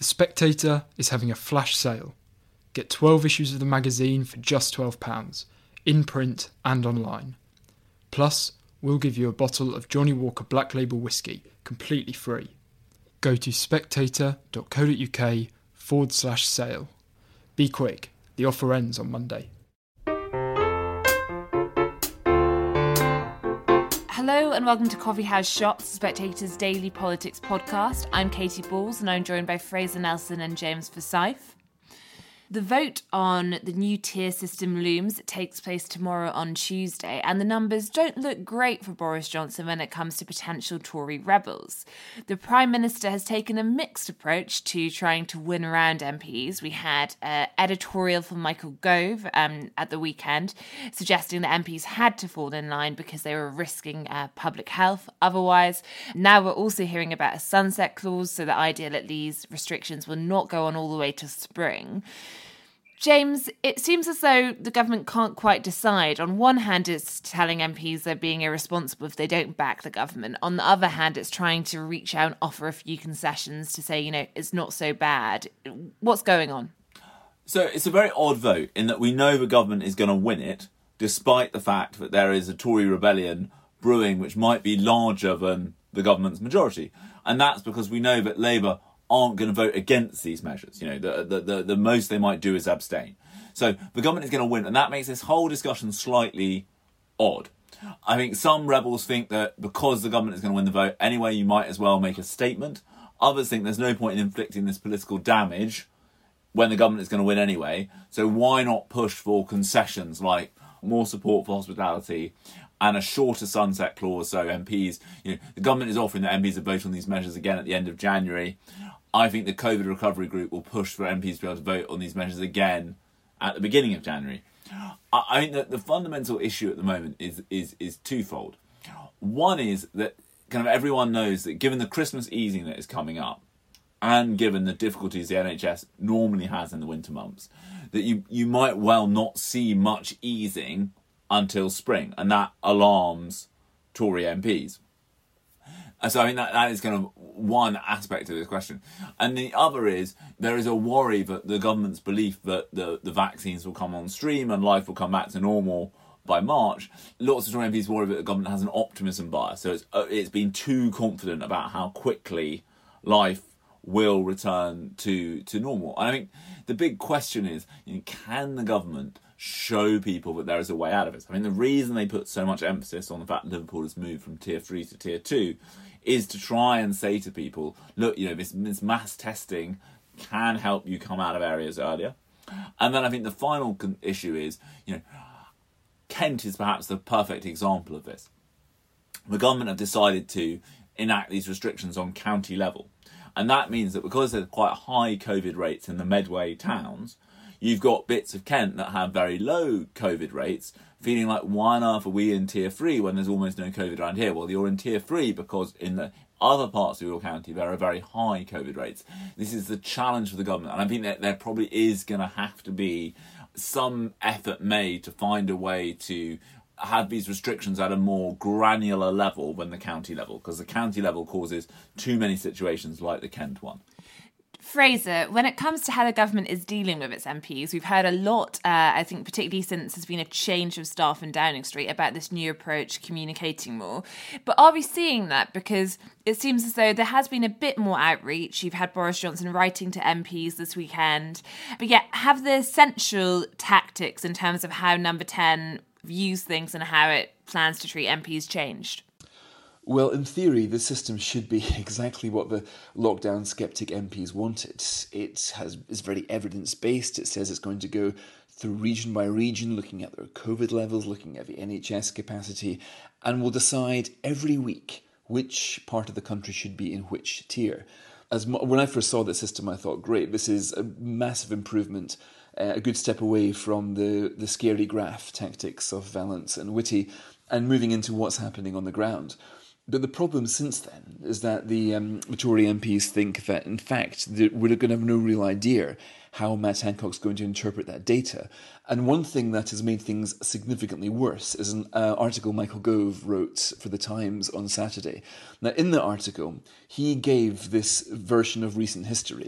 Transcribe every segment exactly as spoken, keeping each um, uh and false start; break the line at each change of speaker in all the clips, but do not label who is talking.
The Spectator is having a flash sale. Get twelve issues of the magazine for just twelve pounds, in print and online. Plus, we'll give you a bottle of Johnny Walker Black Label Whiskey, completely free. Go to spectator.co.uk forward slash sale. Be quick, the offer ends on Monday.
Hello and welcome to Coffee House Shots, Spectator's daily politics podcast. I'm Katie Balls and I'm joined by Fraser Nelson and James Forsyth. The vote on the new tier system looms. It takes place tomorrow on Tuesday, and the numbers don't look great for Boris Johnson when it comes to potential Tory rebels. The Prime Minister has taken a mixed approach to trying to win around M Ps. We had an editorial from Michael Gove um, at the weekend suggesting that M Ps had to fall in line because they were risking uh, public health otherwise. Now we're also hearing about a sunset clause, so the idea that these restrictions will not go on all the way to spring. James, it seems as though the government can't quite decide. On one hand, it's telling M Ps they're being irresponsible if they don't back the government. On the other hand, it's trying to reach out and offer a few concessions to say, you know, it's not so bad. What's going on?
So it's a very odd vote in that we know the government is going to win it, despite the fact that there is a Tory rebellion brewing which might be larger than the government's majority. And that's because we know that Labour aren't going to vote against these measures. You know, the, the the the most they might do is abstain. So the government is going to win, and that makes this whole discussion slightly odd. I think some rebels think that because the government is going to win the vote anyway, you might as well make a statement. Others think there's no point in inflicting this political damage when the government is going to win anyway. So why not push for concessions like more support for hospitality and a shorter sunset clause, so M Ps, you know, the government is offering that M Ps to vote on these measures again at the end of January. I think the COVID recovery group will push for M Ps to be able to vote on these measures again at the beginning of January. I think that the fundamental issue at the moment is is is twofold. One is that kind of everyone knows that given the Christmas easing that is coming up, and given the difficulties the N H S normally has in the winter months, that you, you might well not see much easing until spring, and that alarms Tory M Ps. And so I think that, that is kind of one aspect of this question. And the other is there is a worry that the government's belief that the, the vaccines will come on stream and life will come back to normal by March. Lots of Tory M Ps worry that the government has an optimism bias. So it's, uh, it's been too confident about how quickly life will return to, to normal. And I think the big question is, you know, can the government show people that there is a way out of it? I mean, the reason they put so much emphasis on the fact that Liverpool has moved from tier three to tier two is to try and say to people, look, you know, this, this mass testing can help you come out of areas earlier. And then I think the final con- issue is, you know, Kent is perhaps the perfect example of this. The government have decided to enact these restrictions on county level. And that means that because there's quite high COVID rates in the Medway towns, you've got bits of Kent that have very low COVID rates, feeling like, why on earth are we in tier three when there's almost no COVID around here? Well, you're in tier three because in the other parts of your county there are very high COVID rates. This is the challenge for the government, and I think that there probably is going to have to be some effort made to find a way to have these restrictions at a more granular level than the county level, because the county level causes too many situations like the Kent one.
Fraser, when it comes to how the government is dealing with its M Ps, we've heard a lot, uh, I think particularly since there's been a change of staff in Downing Street, about this new approach, communicating more. But are we seeing that? Because it seems as though there has been a bit more outreach. You've had Boris Johnson writing to M Ps this weekend. But yet, have the essential tactics in terms of how Number ten views things and how it plans to treat M Ps changed?
Well, in theory, the system should be exactly what the lockdown sceptic M Ps wanted. It has is very evidence-based. It says it's going to go through region by region, looking at their COVID levels, looking at the N H S capacity, and will decide every week which part of the country should be in which tier. As when I first saw the system, I thought, great, this is a massive improvement, uh, a good step away from the, the scary graph tactics of Vallance and Whitty, and moving into what's happening on the ground. But the problem since then is that the um, Tory M Ps think that, in fact, we're going to have no real idea how Matt Hancock's going to interpret that data. And one thing that has made things significantly worse is an uh, article Michael Gove wrote for The Times on Saturday. Now, in the article, he gave this version of recent history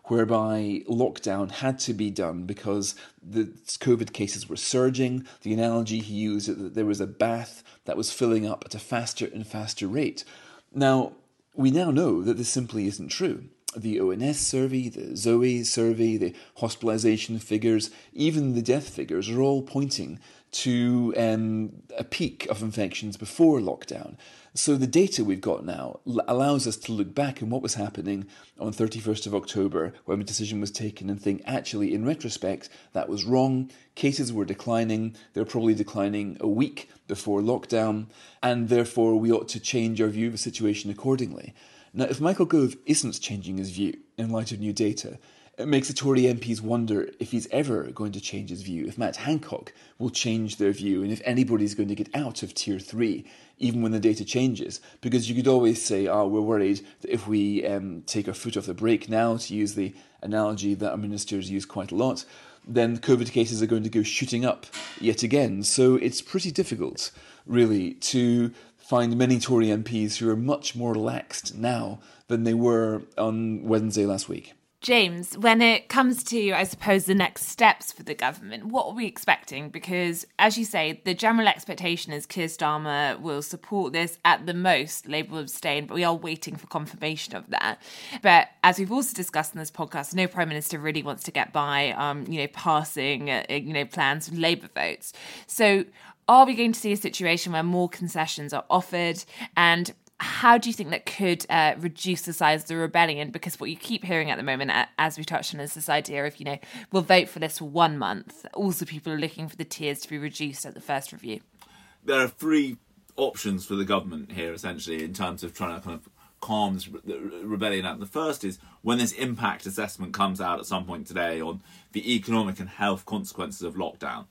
whereby lockdown had to be done because the COVID cases were surging. The analogy he used is that there was a bath that was filling up at a faster and faster rate. Now, we now know that this simply isn't true. The O N S survey, the Zoe survey, the hospitalisation figures, even the death figures are all pointing to um, a peak of infections before lockdown. So the data we've got now allows us to look back on what was happening on thirty-first of October when the decision was taken and think, actually, in retrospect, that was wrong. Cases were declining. They were probably declining a week before lockdown, and therefore we ought to change our view of the situation accordingly. Now, if Michael Gove isn't changing his view in light of new data, it makes the Tory M Ps wonder if he's ever going to change his view, if Matt Hancock will change their view, and if anybody's going to get out of Tier three, even when the data changes. Because you could always say, oh, we're worried that if we um, take our foot off the brake now, to use the analogy that our ministers use quite a lot, then COVID cases are going to go shooting up yet again. So it's pretty difficult, really, to find many Tory M Ps who are much more relaxed now than they were on Wednesday last week.
James, when it comes to, I suppose, the next steps for the government, what are we expecting? Because, as you say, the general expectation is Keir Starmer will support this. At the most, Labour will abstain, but we are waiting for confirmation of that. But as we've also discussed in this podcast, no Prime Minister really wants to get by, um, you know, passing, uh, you know, plans with Labour votes. So are we going to see a situation where more concessions are offered? And how do you think that could uh, reduce the size of the rebellion? Because what you keep hearing at the moment, as we touched on, is this idea of, you know, we'll vote for this for one month. Also, people are looking for the tiers to be reduced at the first review.
There are three options for the government here, essentially, in terms of trying to kind of calm this rebellion out. The first is when this impact assessment comes out at some point today on the economic and health consequences of lockdown.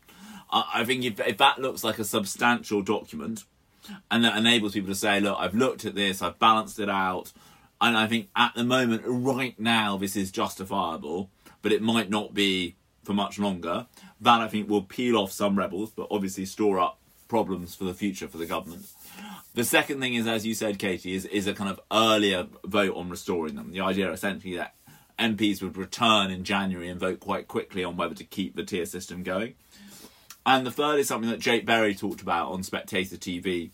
I think if, if that looks like a substantial document, and that enables people to say, look, I've looked at this, I've balanced it out, and I think at the moment, right now, this is justifiable, but it might not be for much longer. That, I think, will peel off some rebels, but obviously store up problems for the future for the government. The second thing is, as you said, Katie, is, is a kind of earlier vote on restoring them. The idea, essentially, that M Ps would return in January and vote quite quickly on whether to keep the tier system going. And the third is something that Jake Berry talked about on Spectator T V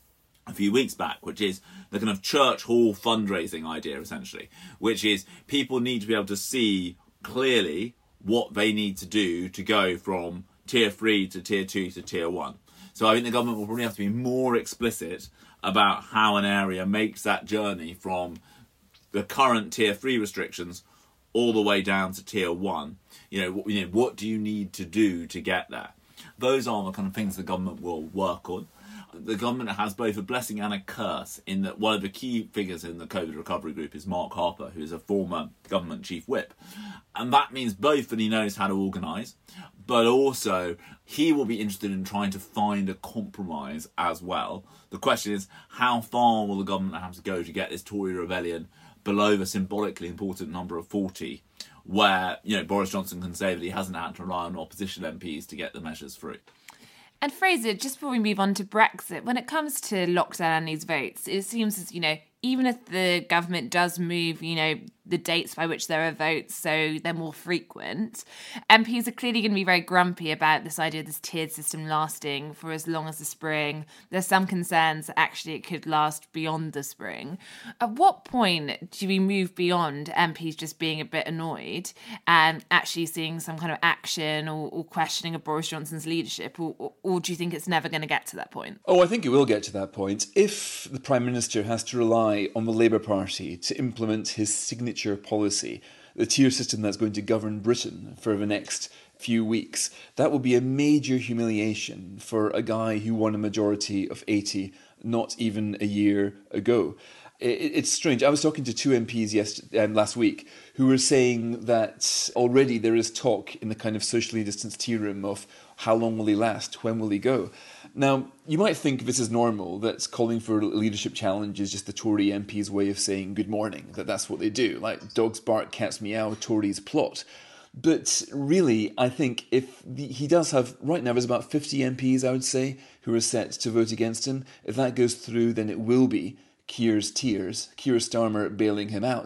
a few weeks back, which is the kind of church hall fundraising idea, essentially, which is people need to be able to see clearly what they need to do to go from tier three to tier two to tier one. So I think the government will probably have to be more explicit about how an area makes that journey from the current tier three restrictions all the way down to tier one. You know, you know, what do you need to do to get there? Those are the kind of things the government will work on. The government has both a blessing and a curse in that one of the key figures in the COVID recovery group is Mark Harper, who is a former government chief whip. And that means both that he knows how to organise, but also he will be interested in trying to find a compromise as well. The question is, how far will the government have to go to get this Tory rebellion below the symbolically important number of forty, where, you know, Boris Johnson can say that he hasn't had to rely on opposition M Ps to get the measures through.
And Fraser, just before we move on to Brexit, when it comes to lockdown and these votes, it seems as, you know, even if the government does move, you know, the dates by which there are votes so they're more frequent, M Ps are clearly going to be very grumpy about this idea of this tiered system lasting for as long as the spring. There's some concerns that actually it could last beyond the spring. At what point do we move beyond M Ps just being a bit annoyed and actually seeing some kind of action or, or questioning of Boris Johnson's leadership? Or, or, or do you think it's never going to get to that point?
Oh, I think it will get to that point if the Prime Minister has to rely on the Labour Party to implement his signature policy, the tier system that's going to govern Britain for the next few weeks. That will be a major humiliation for a guy who won a majority of eighty not even a year ago. It's strange. I was talking to two M Ps yesterday, um, last week who were saying that already there is talk in the kind of socially distanced tea room of how long will he last, when will he go. Now, you might think this is normal, that calling for a leadership challenge is just the Tory M P's way of saying good morning, that that's what they do, like dogs bark, cats meow, Tories plot. But really, I think if the, he does have, right now there's about fifty M Ps, I would say, who are set to vote against him. If that goes through, then it will be Keir's tears, Keir Starmer bailing him out.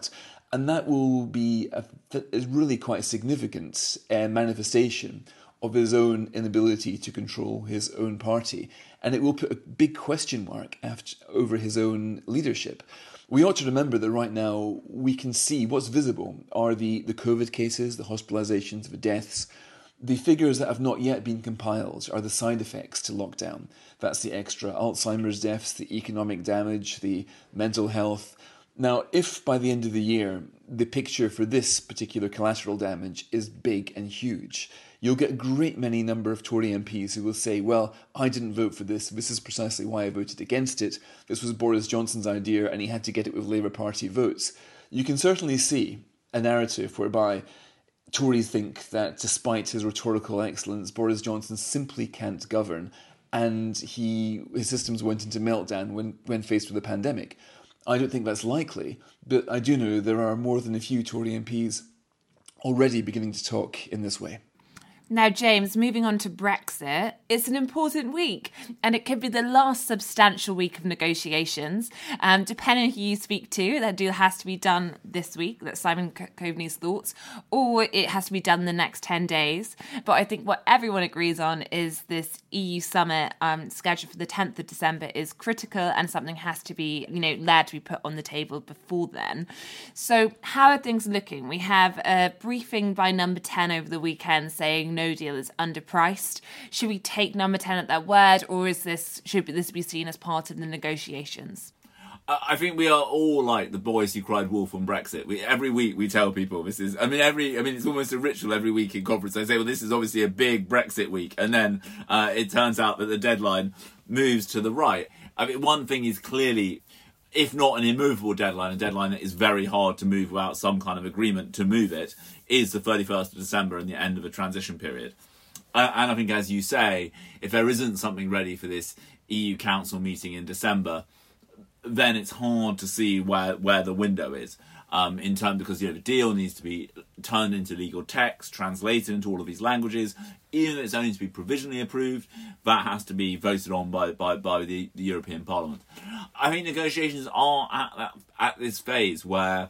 And that will be a, is really quite a significant uh, manifestation of his own inability to control his own party. And it will put a big question mark after, over his own leadership. We ought to remember that right now we can see what's visible are the, the COVID cases, the hospitalizations, the deaths. The figures that have not yet been compiled are the side effects to lockdown. That's the extra Alzheimer's deaths, the economic damage, the mental health. Now, if by the end of the year, the picture for this particular collateral damage is big and huge, you'll get a great many number of Tory M Ps who will say, well, I didn't vote for this. This is precisely why I voted against it. This was Boris Johnson's idea and he had to get it with Labour Party votes. You can certainly see a narrative whereby Tories think that despite his rhetorical excellence, Boris Johnson simply can't govern, and he his systems went into meltdown when, when faced with a pandemic. I don't think that's likely, but I do know there are more than a few Tory M Ps already beginning to talk in this way.
Now, James, moving on to Brexit, it's an important week and it could be the last substantial week of negotiations. Um, depending on who you speak to, that deal has to be done this week, that's Simon Coveney's thoughts, or it has to be done in the next ten days. But I think what everyone agrees on is this E U summit um, scheduled for the tenth of December is critical and something has to be, you know, allowed to be put on the table before then. So how are things looking? We have a briefing by Number ten over the weekend saying no deal is underpriced. Should we take Number ten at that word, or is this should this be seen as part of the negotiations?
I think we are all like the boys who cried wolf on Brexit. We, every week we tell people this is, I mean, every, I mean, it's almost a ritual every week in conference. They say, well, this is obviously a big Brexit week. And then uh, it turns out that the deadline moves to the right. I mean, one thing is clearly, if not an immovable deadline, a deadline that is very hard to move without some kind of agreement to move it, is the thirty-first of December and the end of a transition period. Uh, and I think, as you say, if there isn't something ready for this E U Council meeting in December, then it's hard to see where, where the window is. Um, in terms, because you know the deal needs to be turned into legal text, translated into all of these languages. Even if it's only to be provisionally approved, that has to be voted on by by, by the, the European Parliament. I think negotiations are at that, at this phase where,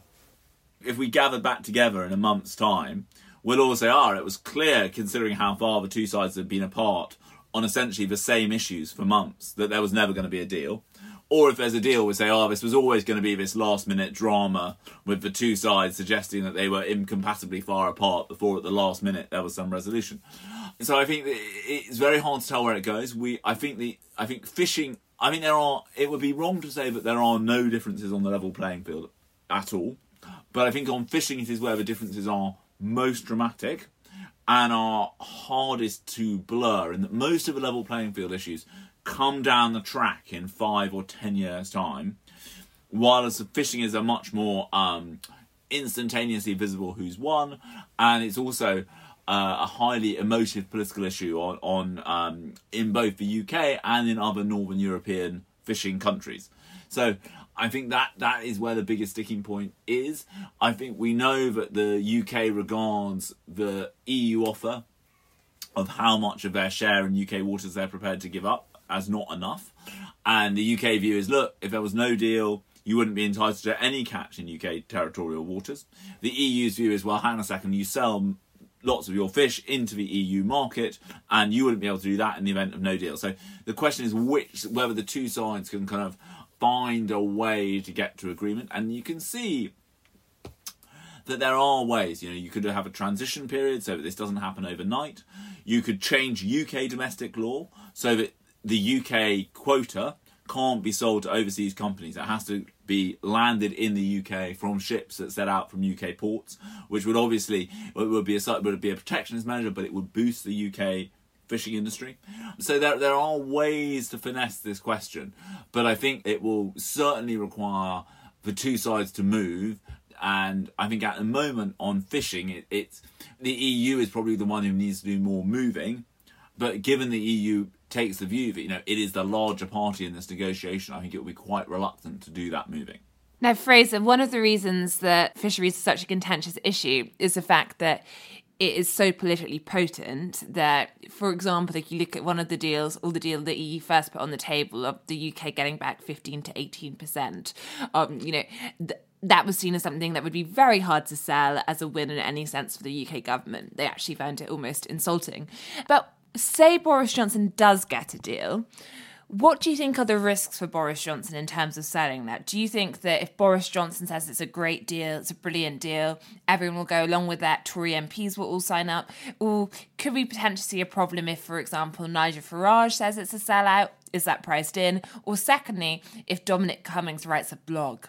if we gather back together in a month's time, we'll all say, "Ah, it was clear, considering how far the two sides have been apart on essentially the same issues for months, that there was never going to be a deal." Or if there's a deal, we say, oh, this was always going to be this last-minute drama with the two sides suggesting that they were incompatibly far apart before at the last minute there was some resolution. So I think that it's very hard to tell where it goes. We, I think the, I think fishing, I mean, there are, it would be wrong to say that there are no differences on the level playing field at all. But I think on fishing it is where the differences are most dramatic and are hardest to blur, in that most of the level playing field issues come down the track in five or ten years' time, while fishing is a much more um, instantaneously visible who's won, and it's also uh, a highly emotive political issue on, on um, in both the U K and in other Northern European fishing countries. So I think that that is where the biggest sticking point is. I think we know that the U K regards the E U offer of how much of their share in U K waters they're prepared to give up as not enough. And the U K view is, look, if there was no deal, you wouldn't be entitled to any catch in U K territorial waters. The E U's view is, well, hang on a second, you sell lots of your fish into the E U market, and you wouldn't be able to do that in the event of no deal. So the question is which, whether the two sides can kind of find a way to get to agreement. And you can see that there are ways. You know, you could have a transition period so that this doesn't happen overnight. You could change U K domestic law so that the U K quota can't be sold to overseas companies. It has to be landed in the U K from ships that set out from U K ports, which would obviously it would be a would be a protectionist measure, but it would boost the U K fishing industry. So there there are ways to finesse this question, but I think it will certainly require the two sides to move. And I think at the moment on fishing, it, it's the E U is probably the one who needs to do more moving. But given the E U takes the view that, you know, it is the larger party in this negotiation, I think it will be quite reluctant to do that moving.
Now, Fraser, one of the reasons that fisheries is such a contentious issue is the fact that it is so politically potent that, for example, if you look at one of the deals, or the deal that E U first put on the table of the U K getting back fifteen to eighteen percent, um, you know, th- that was seen as something that would be very hard to sell as a win in any sense for the U K government. They actually found it almost insulting. But say Boris Johnson does get a deal, what do you think are the risks for Boris Johnson in terms of selling that? Do you think that if Boris Johnson says it's a great deal, it's a brilliant deal, everyone will go along with that, Tory M Ps will all sign up? Or could we potentially see a problem if, for example, Nigel Farage says it's a sellout? Is that priced in? Or secondly, if Dominic Cummings writes a blog?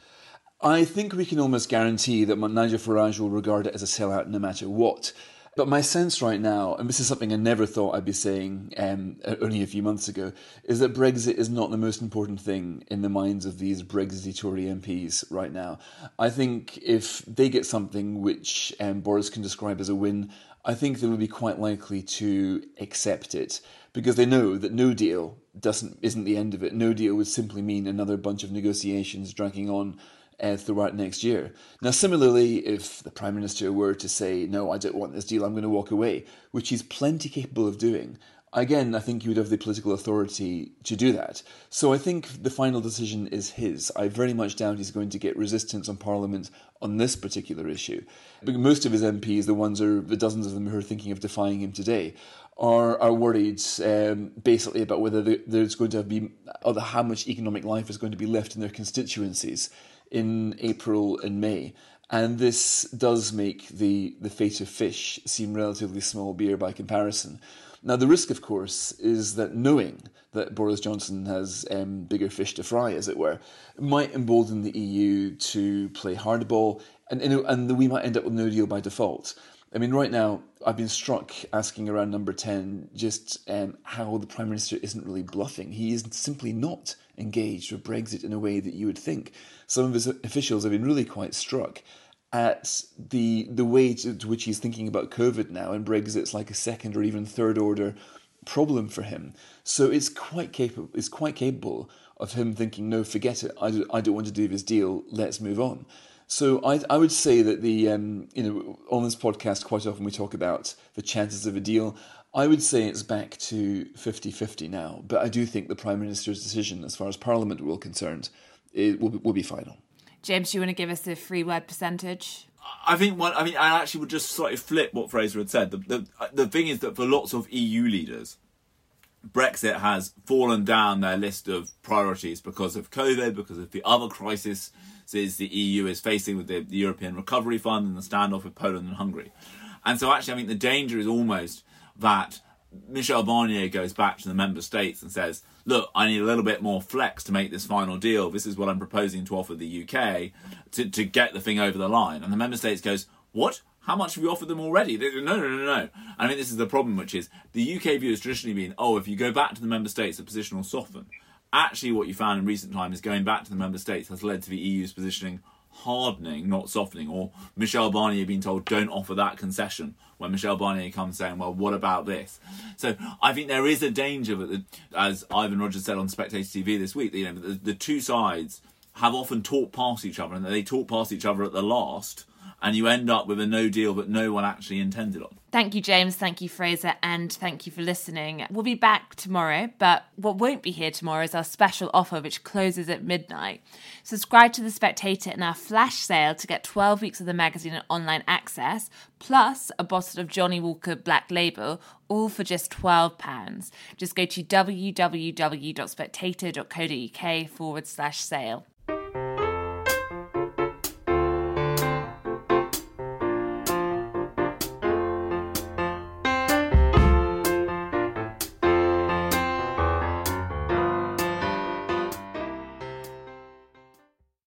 I think we can almost guarantee that Nigel Farage will regard it as a sellout no matter what. But my sense right now, and this is something I never thought I'd be saying um, only a few months ago, is that Brexit is not the most important thing in the minds of these Brexit Tory M Ps right now. I think if they get something which um, Boris can describe as a win, I think they will be quite likely to accept it, because they know that no deal doesn't isn't the end of it. No deal would simply mean another bunch of negotiations dragging on Uh, throughout next year. Now, similarly, if the Prime Minister were to say, no, I don't want this deal, I'm going to walk away, which he's plenty capable of doing, again, I think he would have the political authority to do that. So I think the final decision is his. I very much doubt he's going to get resistance on Parliament on this particular issue. But most of his M Ps, the ones or the dozens of them who are thinking of defying him today, are are worried um, basically about whether there's going to be, or how much economic life is going to be left in their constituencies in April and May. And this does make the, the fate of fish seem relatively small beer by comparison. Now, the risk, of course, is that knowing that Boris Johnson has um, bigger fish to fry, as it were, might embolden the E U to play hardball, and, and, and we might end up with no deal by default. I mean, right now, I've been struck asking around number ten just um, how the Prime Minister isn't really bluffing. He is simply not engaged with Brexit in a way that you would think. Some of his officials have been really quite struck at the the way to, to which he's thinking about COVID now, and Brexit's like a second or even third order problem for him. So it's quite capable. It's quite capable of him thinking, no, forget it. I, do, I don't want to do this deal. Let's move on. So I, I would say that the um, you know on this podcast quite often we talk about the chances of a deal. I would say it's back to fifty-fifty now, but I do think the Prime Minister's decision, as far as Parliament will concerned, it will, will be final.
James, do you want to give us a free word percentage?
I think one. I mean, I actually would just slightly flip what Fraser had said. The, the the thing is that for lots of E U leaders, Brexit has fallen down their list of priorities because of COVID, because of the other crises the E U is facing with the, the European Recovery Fund and the standoff with Poland and Hungary. And so actually, I think the danger is almost that Michel Barnier goes back to the member states and says, look, I need a little bit more flex to make this final deal. This is what I'm proposing to offer the U K to, to get the thing over the line. And the member states goes, what? How much have we offered them already? They go, no, no, no, no. I mean, this is the problem, which is the U K view has traditionally been, oh, if you go back to the member states, the position will soften. Actually, what you found in recent time is going back to the member states has led to the E U's positioning hardening, not softening, or Michel Barnier being told don't offer that concession when Michel Barnier comes saying, well, what about this? So I think there is a danger that, as Ivan Rogers said on Spectator T V this week, you know, the, the two sides have often talked past each other, and they talk past each other at the last, and you end up with a no deal that no one actually intended on.
Thank you, James. Thank you, Fraser. And thank you for listening. We'll be back tomorrow, but what won't be here tomorrow is our special offer, which closes at midnight. Subscribe to The Spectator in our flash sale to get twelve weeks of the magazine and online access, plus a bottle of Johnnie Walker Black Label, all for just twelve pounds. Just go to www.spectator.co.uk forward slash sale.